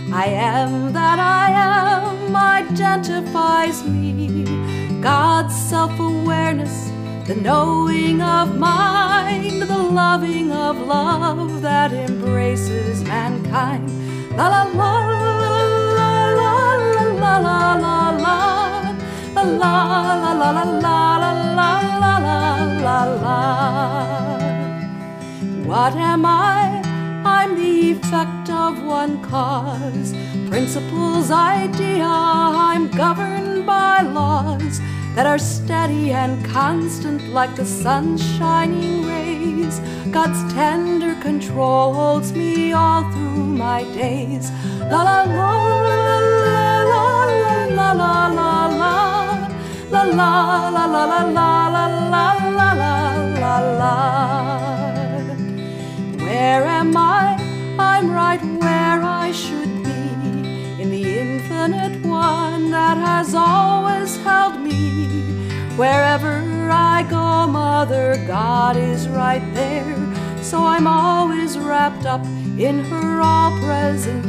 I am that I am identifies me. God's self-awareness, the knowing of mind, the loving of love that embraces mankind. La la la la la la la la la la la la la la la la la. What am I? I'm the effect of one cause, principles, idea. I'm governed by laws that are steady and constant like the sun's shining rays. God's tender control holds me all through my days. La la la la la la la la la la la la la la la la la la. Where am I? I'm right where I should be, in the infinite one that has always held me. Wherever I go, Mother God is right there, so I'm always wrapped up in her all-present